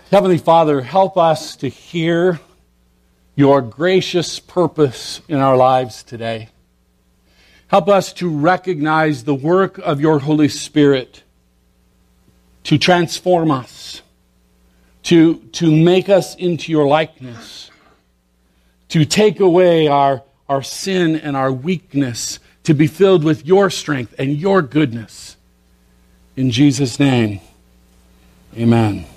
Heavenly Father, help us to hear your gracious purpose in our lives today. Help us to recognize the work of your Holy Spirit to transform us, to make us into your likeness, to take away our sin and our weakness, to be filled with your strength and your goodness. In Jesus' name, amen.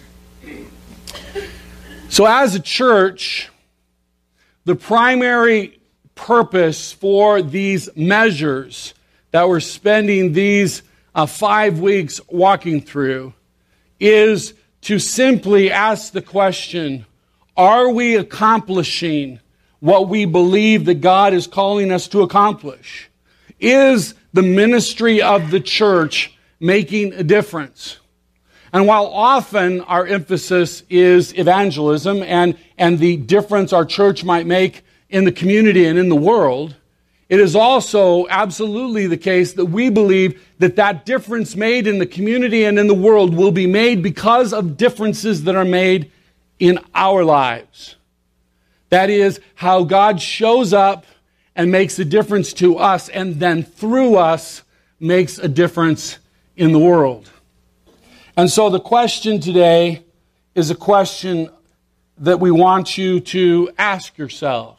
So as a church, the primary purpose for these measures that we're spending these 5 weeks walking through is to simply ask the question, are we accomplishing what we believe that God is calling us to accomplish? Is the ministry of the church making a difference? And while often our emphasis is evangelism and the difference our church might make in the community and in the world, it is also absolutely the case that we believe that that difference made in the community and in the world will be made because of differences that are made in our lives. That is, how God shows up and makes a difference to us, and then through us makes a difference in the world. And so the question today is a question that we want you to ask yourself.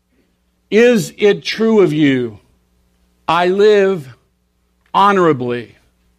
Is it true of you, I live honorably?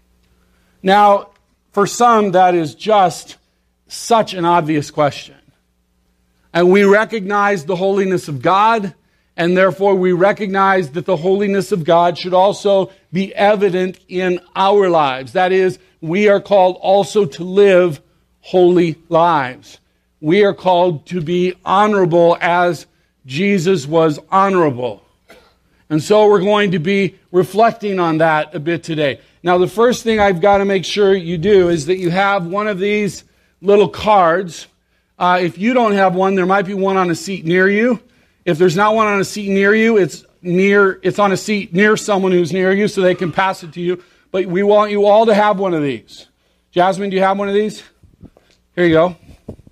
Now, for some, that is just such an obvious question. And we recognize the holiness of God, and therefore we recognize that the holiness of God should also be evident in our lives. That is, we are called also to live holy lives. We are called to be honorable as Jesus was honorable. And so we're going to be reflecting on that a bit today. Now, the first thing I've got to make sure you do is that you have one of these little cards. If you don't have one, there might be one on a seat near you. If there's not one on a seat near you, it's on a seat near someone who's near you so they can pass it to you. But we want you all to have one of these. Jasmine, do you have one of these? Here you go.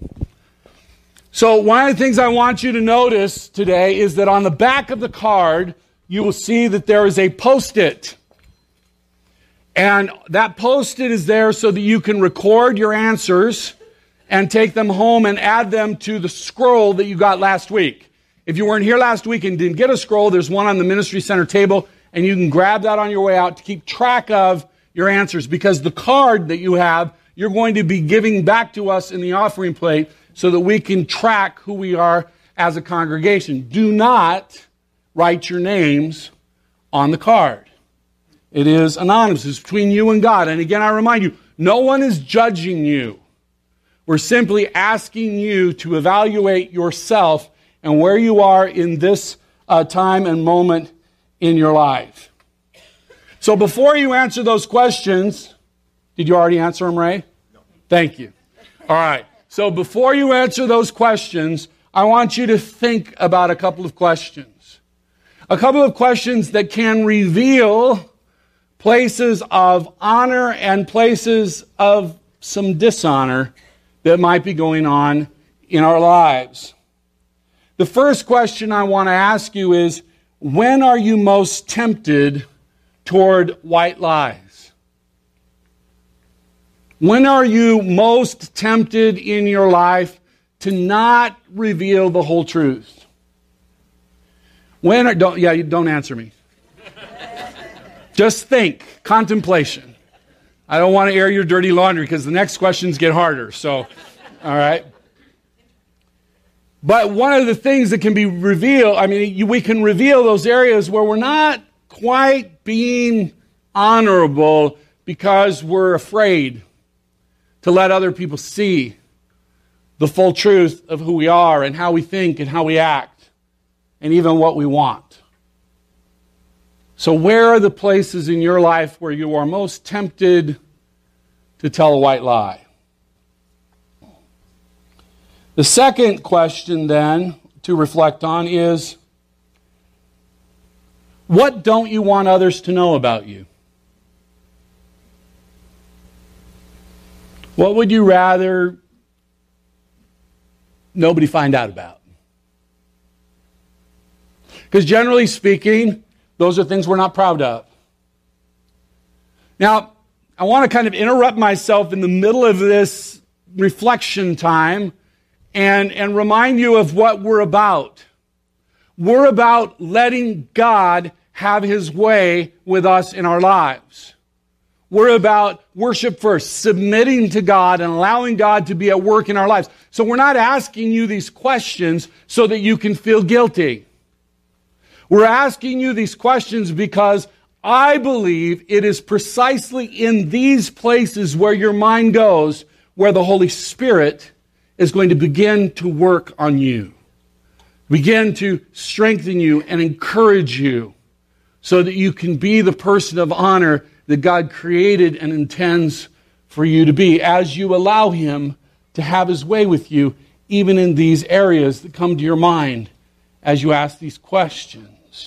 So one of the things I want you to notice today is that on the back of the card, you will see that there is a Post-it. And that Post-it is there so that you can record your answers and take them home and add them to the scroll that you got last week. If you weren't here last week and didn't get a scroll, there's one on the Ministry Center table, and you can grab that on your way out to keep track of your answers, because the card that you have, you're going to be giving back to us in the offering plate so that we can track who we are as a congregation. Do not write your names on the card. It is anonymous. It's between you and God. And again, I remind you, no one is judging you. We're simply asking you to evaluate yourself and where you are in this time and moment in your life. So before you answer those questions, did you already answer them, Ray? No. Thank you. All right. So before you answer those questions, I want you to think about a couple of questions. A couple of questions that can reveal places of honor and places of some dishonor that might be going on in our lives. The first question I want to ask you is, when are you most tempted toward white lies? When are you most tempted in your life to not reveal the whole truth? Don't answer me. Just think, contemplation. I don't want to air your dirty laundry because the next questions get harder. So, all right. But one of the things that can be revealed, we can reveal those areas where we're not quite being honorable because we're afraid to let other people see the full truth of who we are and how we think and how we act and even what we want. So where are the places in your life where you are most tempted to tell a white lie? The second question then to reflect on is, what don't you want others to know about you? What would you rather nobody find out about. Because generally speaking, those are things we're not proud of. Now, I want to kind of interrupt myself in the middle of this reflection time and remind you of what we're about. We're about letting God have His way with us in our lives. We're about worship first, submitting to God and allowing God to be at work in our lives. So we're not asking you these questions so that you can feel guilty. We're asking you these questions because I believe it is precisely in these places where your mind goes where the Holy Spirit is going to begin to work on you, begin to strengthen you and encourage you so that you can be the person of honor that God created and intends for you to be as you allow Him to have His way with you, even in these areas that come to your mind as you ask these questions.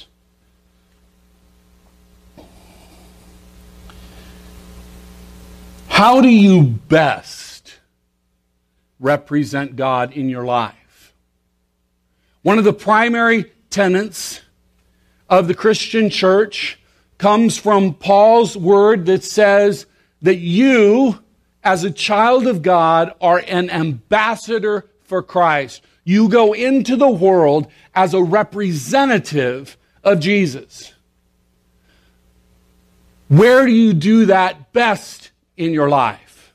How do you best represent God in your life? One of the primary tenets of the Christian church comes from Paul's word that says that you, as a child of God, are an ambassador for Christ. You go into the world as a representative of Jesus. Where do you do that best in your life?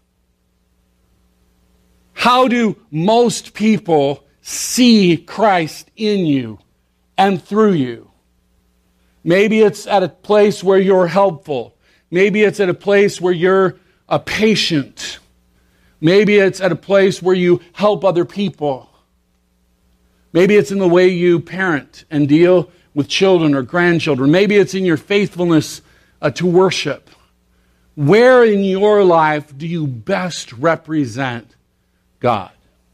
How do most people see Christ in you and through you? Maybe it's at a place where you're helpful. Maybe it's at a place where you're a patient. Maybe it's at a place where you help other people. Maybe it's in the way you parent and deal with children or grandchildren. Maybe it's in your faithfulness to worship. Where in your life do you best represent God?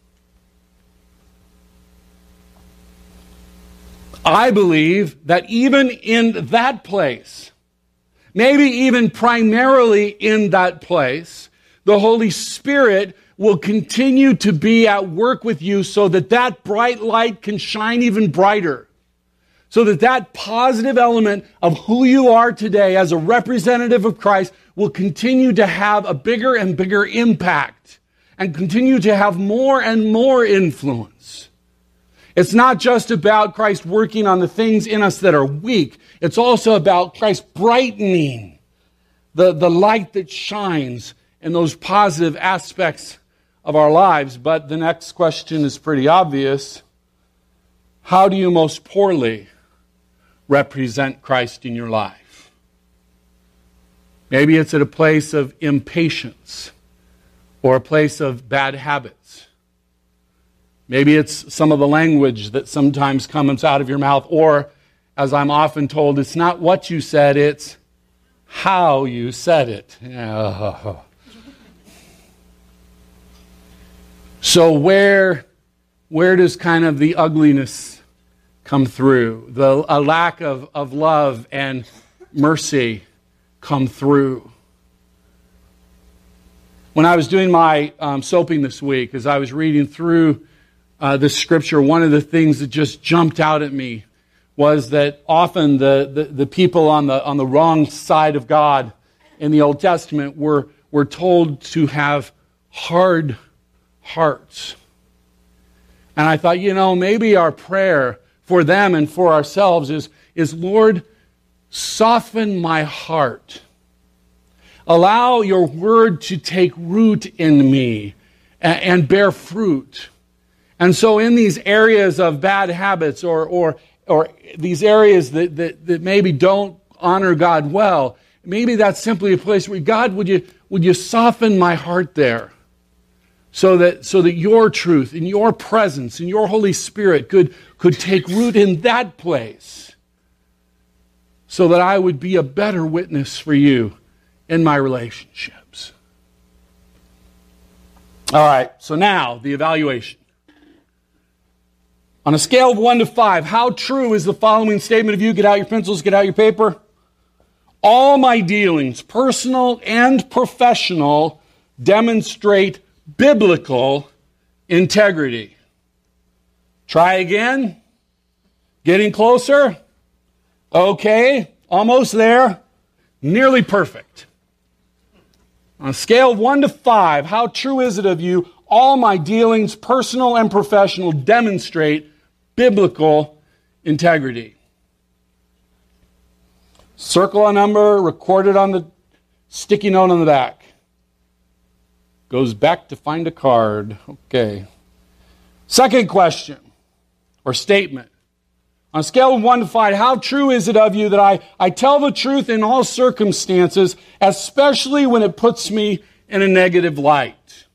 I believe that even in that place, maybe even primarily in that place, the Holy Spirit will continue to be at work with you so that that bright light can shine even brighter. So that that positive element of who you are today as a representative of Christ will continue to have a bigger and bigger impact and continue to have more and more influence. It's not just about Christ working on the things in us that are weak. It's also about Christ brightening the light that shines in those positive aspects of our lives. But the next question is pretty obvious. How do you most poorly represent Christ in your life? Maybe it's at a place of impatience or a place of bad habits. Maybe it's some of the language that sometimes comes out of your mouth, or, as I'm often told, it's not what you said, it's how you said it. So where does kind of the ugliness come through? A lack of love and mercy come through. When I was doing my soaping this week, as I was reading through this scripture, one of the things that just jumped out at me was that often the people on the wrong side of God in the Old Testament were told to have hard hearts. And I thought, maybe our prayer for them and for ourselves is Lord, soften my heart. Allow your word to take root in me and bear fruit. And so in these areas of bad habits or these areas that maybe don't honor God well, maybe that's simply a place where, God, would you soften my heart there so that your truth and your presence and your Holy Spirit could take root in that place so that I would be a better witness for you in my relationships. All right, so now the evaluation. On a scale of 1 to 5, how true is the following statement of you? Get out your pencils, get out your paper. All my dealings, personal and professional, demonstrate biblical integrity. Try again. Getting closer. Okay, almost there. Nearly perfect. On a scale of 1 to 5, how true is it of you, all my dealings, personal and professional, demonstrate biblical integrity? Circle a number, record it on the sticky note on the back. Goes back to find a card. Okay. Second question, or statement. On a scale of 1 to 5, how true is it of you that I tell the truth in all circumstances, especially when it puts me in a negative light?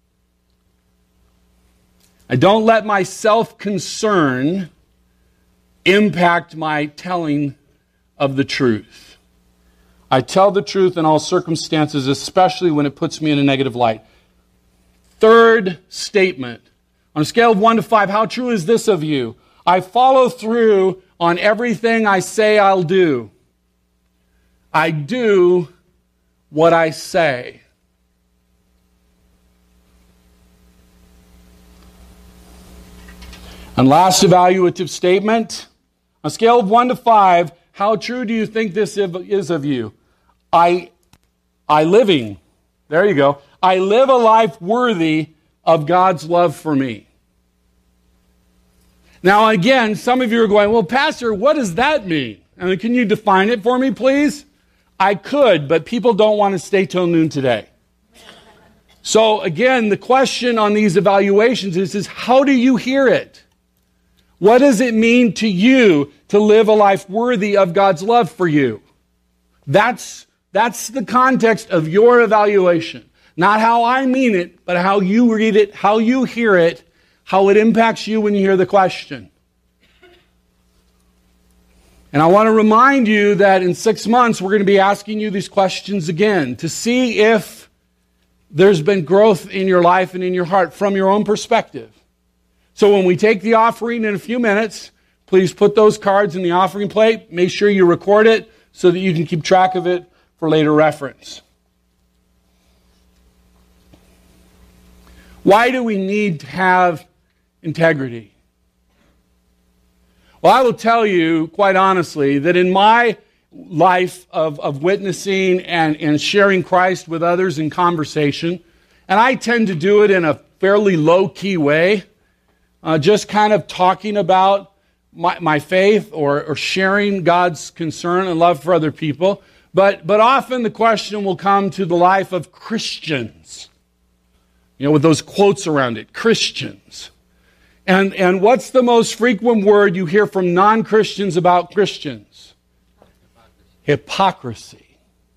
I don't let my self-concern impact my telling of the truth. I tell the truth in all circumstances, especially when it puts me in a negative light. Third statement. On a scale of 1 to 5, how true is this of you? I follow through on everything I say I'll do. I do what I say. And last evaluative statement. On a scale of 1 to 5, how true do you think this is of you? I live a life worthy of God's love for me. Now again, some of you are going, well, Pastor, what does that mean? I mean, can you define it for me, please? I could, but people don't want to stay till noon today. So again, the question on these evaluations is how do you hear it? What does it mean to you to live a life worthy of God's love for you? That's the context of your evaluation. Not how I mean it, but how you read it, how you hear it, how it impacts you when you hear the question. And I want to remind you that in 6 months, we're going to be asking you these questions again to see if there's been growth in your life and in your heart from your own perspective. So when we take the offering in a few minutes, please put those cards in the offering plate. Make sure you record it so that you can keep track of it for later reference. Why do we need to have integrity? Well, I will tell you, quite honestly, that in my life of witnessing and sharing Christ with others in conversation, and I tend to do it in a fairly low-key way, just kind of talking about my faith or sharing God's concern and love for other people. But often the question will come to the life of Christians, with those quotes around it, Christians. And what's the most frequent word you hear from non-Christians about Christians? Hypocrisy.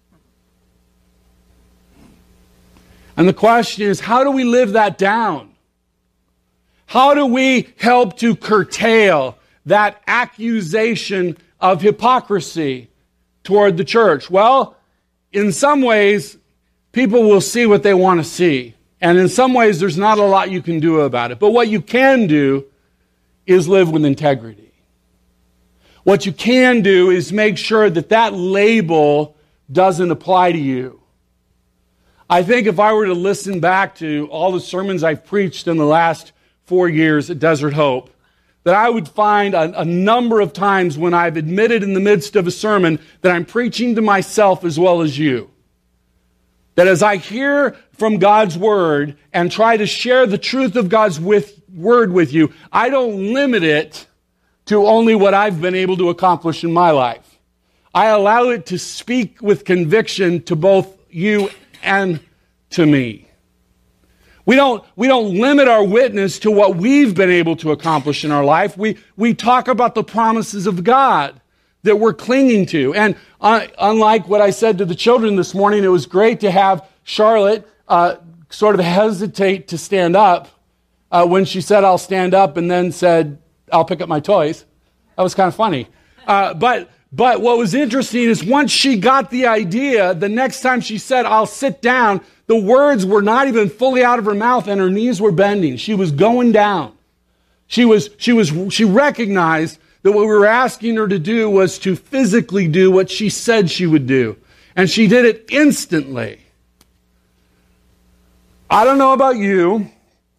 And the question is, how do we live that down? How do we help to curtail that accusation of hypocrisy toward the church? Well, in some ways, people will see what they want to see. And in some ways, there's not a lot you can do about it. But what you can do is live with integrity. What you can do is make sure that that label doesn't apply to you. I think if I were to listen back to all the sermons I've preached in the last 4 years at Desert Hope, that I would find a number of times when I've admitted in the midst of a sermon that I'm preaching to myself as well as you. That as I hear from God's Word and try to share the truth of God's Word with you, I don't limit it to only what I've been able to accomplish in my life. I allow it to speak with conviction to both you and to me. We don't limit our witness to what we've been able to accomplish in our life. We talk about the promises of God that we're clinging to. And unlike what I said to the children this morning, it was great to have Charlotte sort of hesitate to stand up when she said, I'll stand up, and then said, I'll pick up my toys. That was kind of funny. But what was interesting is once she got the idea, the next time she said, I'll sit down, the words were not even fully out of her mouth and her knees were bending. She was going down. She recognized that what we were asking her to do was to physically do what she said she would do. And she did it instantly. I don't know about you,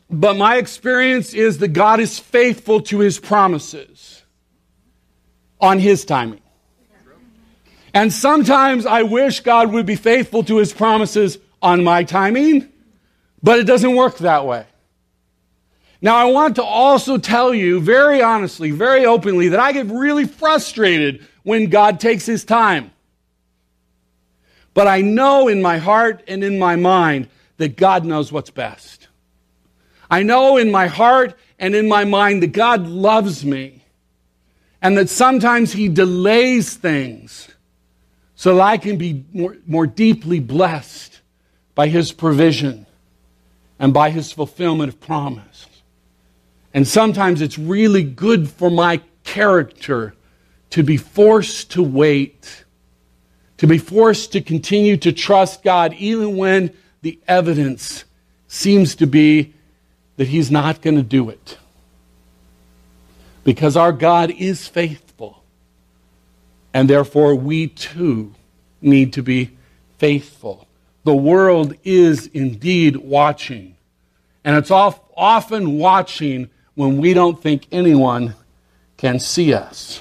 But my experience is that God is faithful to His promises on His timing. And sometimes I wish God would be faithful to His promises on my timing, but it doesn't work that way. Now, I want to also tell you very honestly, very openly, that I get really frustrated when God takes His time. But I know in my heart and in my mind that God knows what's best. I know in my heart and in my mind that God loves me, and that sometimes He delays things so that I can be more deeply blessed by His provision and by His fulfillment of promise. And sometimes it's really good for my character to be forced to wait, to be forced to continue to trust God even when the evidence seems to be that He's not going to do it. Because our God is faithful. And therefore we too need to be faithful. The world is indeed watching. And it's often watching when we don't think anyone can see us.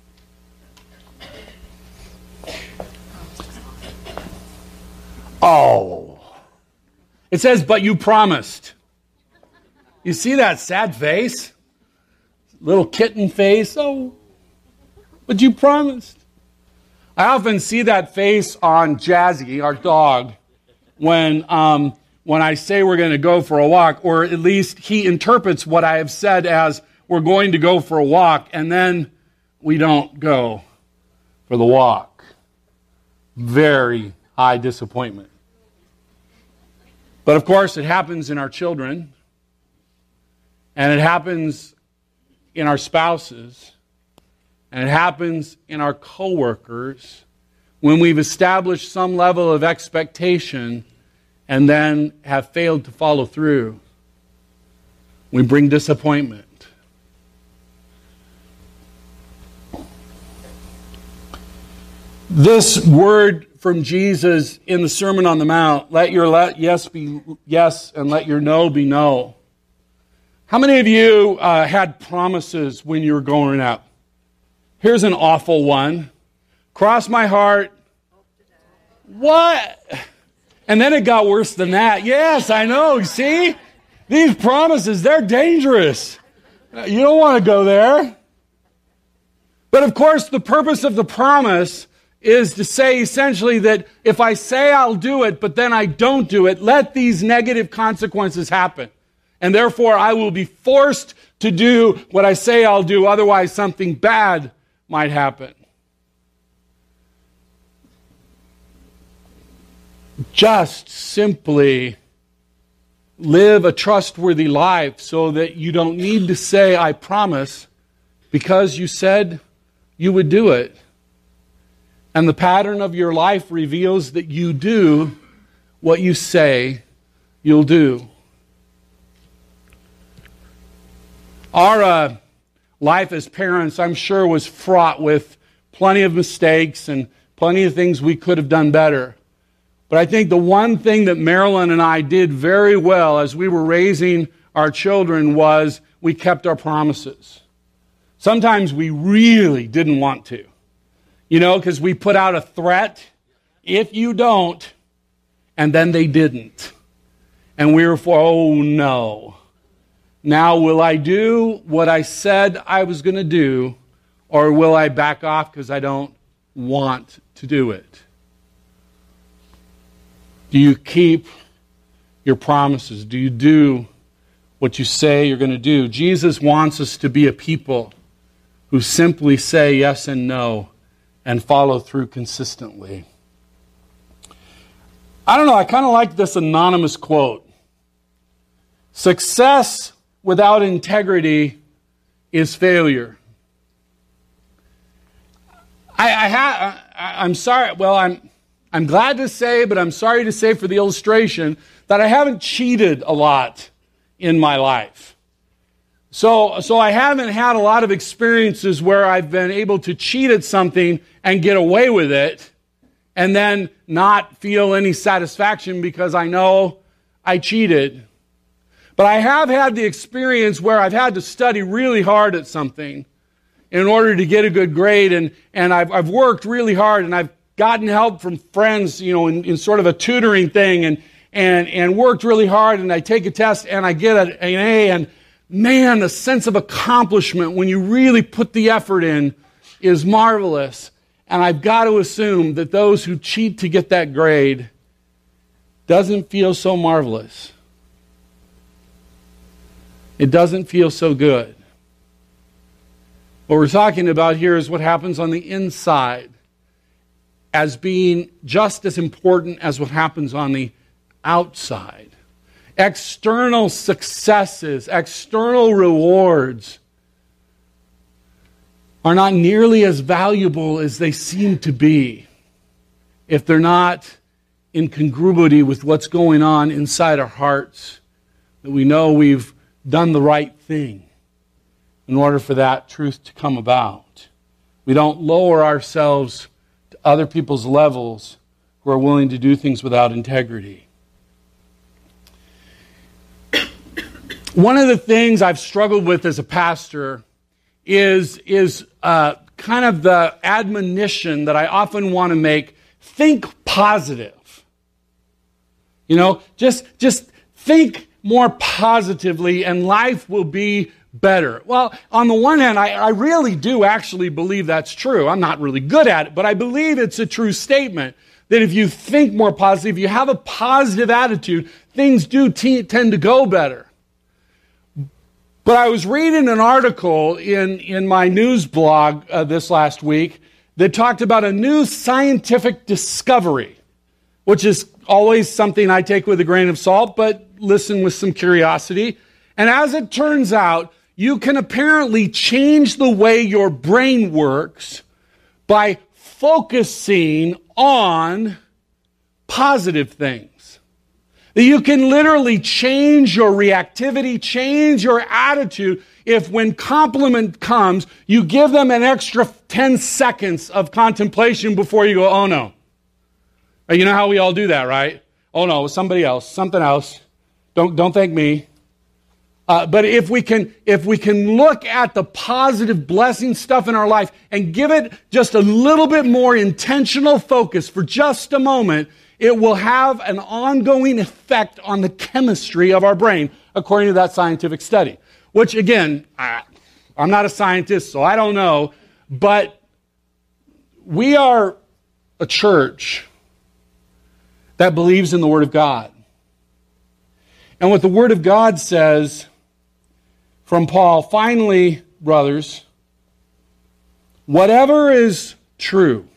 Oh. It says, but you promised. You see that sad face? Little kitten face. Oh, but you promised. I often see that face on Jazzy, our dog, when I say we're going to go for a walk, or at least he interprets what I have said as we're going to go for a walk, and then we don't go for the walk. Very high disappointment. But of course, it happens in our children, and it happens in our spouses, and it happens in our coworkers when we've established some level of expectation and then have failed to follow through. We bring disappointment. This word from Jesus in the Sermon on the Mount, let your yes be yes and let your no be no. How many of you had promises when you were growing up? Here's an awful one. Cross my heart. What? And then it got worse than that. Yes, I know. See? These promises, they're dangerous. You don't want to go there. But of course, the purpose of the promise is to say essentially that if I say I'll do it, but then I don't do it, let these negative consequences happen. And therefore, I will be forced to do what I say I'll do, otherwise something bad might happen. Just simply live a trustworthy life so that you don't need to say, I promise, because you said you would do it. And the pattern of your life reveals that you do what you say you'll do. Our life as parents, I'm sure, was fraught with plenty of mistakes and plenty of things we could have done better. But I think the one thing that Marilyn and I did very well as we were raising our children was we kept our promises. Sometimes we really didn't want to. You know, because we put out a threat, if you don't, and then they didn't. And we were oh no. Now will I do what I said I was going to do, or will I back off because I don't want to do it? Do you keep your promises? Do you do what you say you're going to do? Jesus wants us to be a people who simply say yes and no and follow through consistently. I don't know, I kind of like this anonymous quote. Success without integrity is failure. I'm sorry, well, I'm glad to say, but I'm sorry to say for the illustration, that I haven't cheated a lot in my life. So I haven't had a lot of experiences where I've been able to cheat at something and get away with it and then not feel any satisfaction because I know I cheated. But I have had the experience where I've had to study really hard at something in order to get a good grade, and I've worked really hard, and I've gotten help from friends, in sort of a tutoring thing, and worked really hard, and I take a test, and I get an A, and man, the sense of accomplishment when you really put the effort in is marvelous. And I've got to assume that those who cheat to get that grade doesn't feel so marvelous. It doesn't feel so good. What we're talking about here is what happens on the inside as being just as important as what happens on the outside. External successes, external rewards are not nearly as valuable as they seem to be if they're not in congruity with what's going on inside our hearts, that we know we've done the right thing in order for that truth to come about. We don't lower ourselves to other people's levels who are willing to do things without integrity. One of the things I've struggled with as a pastor is kind of the admonition that I often want to make: think positive. Just think more positively and life will be better. Well, on the one hand, I really do actually believe that's true. I'm not really good at it, but I believe it's a true statement that if you think more positive, if you have a positive attitude, things do tend to go better. But I was reading an article in my news blog this last week that talked about a new scientific discovery, which is always something I take with a grain of salt, but listen with some curiosity. And as it turns out, you can apparently change the way your brain works by focusing on positive things. That you can literally change your reactivity, change your attitude if when compliment comes, you give them an extra 10 seconds of contemplation before you go, oh no. You know how we all do that, right? Oh no, it was somebody else, something else. Don't thank me. But if we can look at the positive blessing stuff in our life and give it just a little bit more intentional focus for just a moment, it will have an ongoing effect on the chemistry of our brain, according to that scientific study. Which, again, I'm not a scientist, so I don't know, but we are a church that believes in the Word of God. And what the Word of God says from Paul, finally, brothers, whatever is true,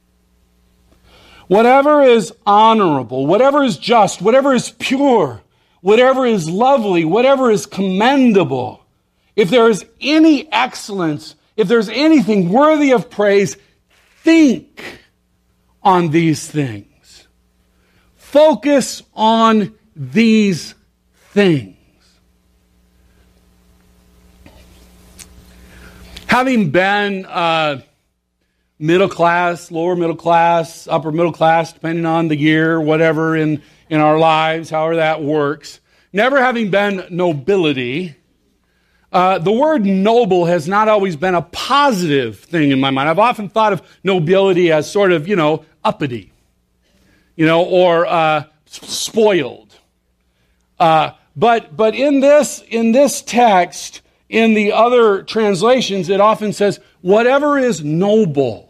whatever is honorable, whatever is just, whatever is pure, whatever is lovely, whatever is commendable, if there is any excellence, if there's anything worthy of praise, think on these things. Focus on these things. Having been middle class, lower middle class, upper middle class, depending on the year, whatever in our lives, however that works. Never having been nobility, the word noble has not always been a positive thing in my mind. I've often thought of nobility as sort of, uppity, or spoiled. But in this text, in the other translations, it often says, whatever is noble.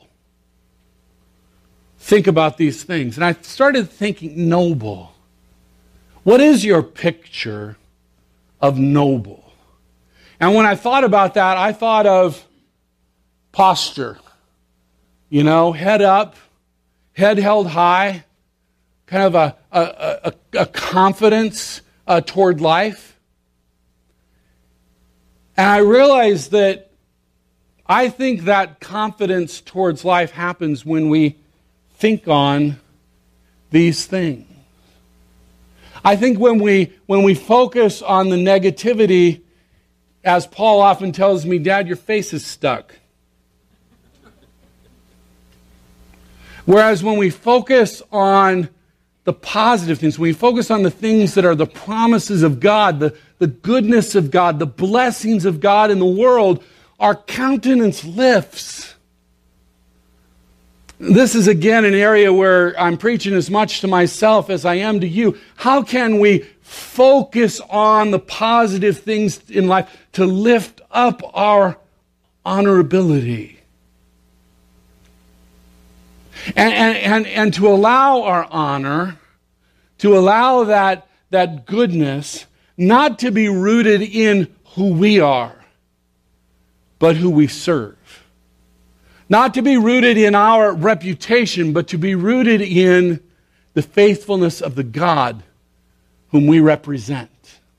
Think about these things. And I started thinking, noble. What is your picture of noble? And when I thought about that, I thought of posture. Head up, head held high, kind of a confidence toward life. And I realized that I think that confidence towards life happens when we think on these things. I think when we focus on the negativity, as Paul often tells me, Dad, your face is stuck. Whereas when we focus on the positive things, when we focus on the things that are the promises of God, the goodness of God, the blessings of God in the world, our countenance lifts. This is again an area where I'm preaching as much to myself as I am to you. How can we focus on the positive things in life to lift up our honorability? And to allow our honor, to allow that goodness not to be rooted in who we are, but who we serve. Not to be rooted in our reputation, but to be rooted in the faithfulness of the God whom we represent.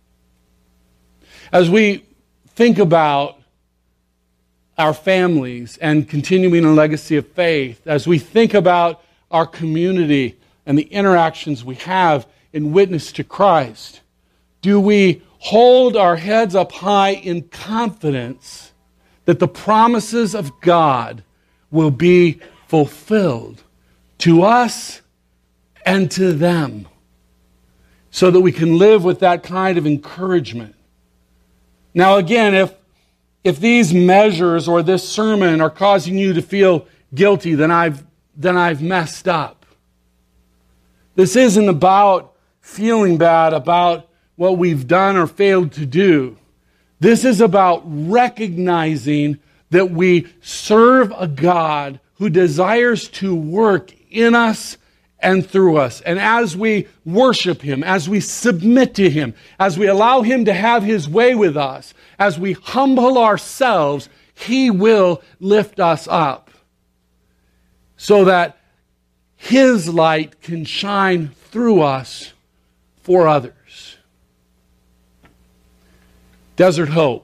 As we think about our families and continuing a legacy of faith, as we think about our community and the interactions we have in witness to Christ, do we hold our heads up high in confidence that the promises of God will be fulfilled to us and to them, so that we can live with that kind of encouragement? Now again, if these measures or this sermon are causing you to feel guilty, then I've messed up. This isn't about feeling bad about what we've done or failed to do. This is about recognizing that we serve a God who desires to work in us and through us. And as we worship Him, as we submit to Him, as we allow Him to have His way with us, as we humble ourselves, He will lift us up so that His light can shine through us for others. Desert Hope.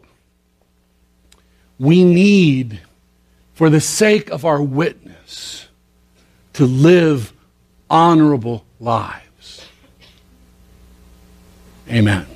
We need, for the sake of our witness, to live honorable lives. Amen.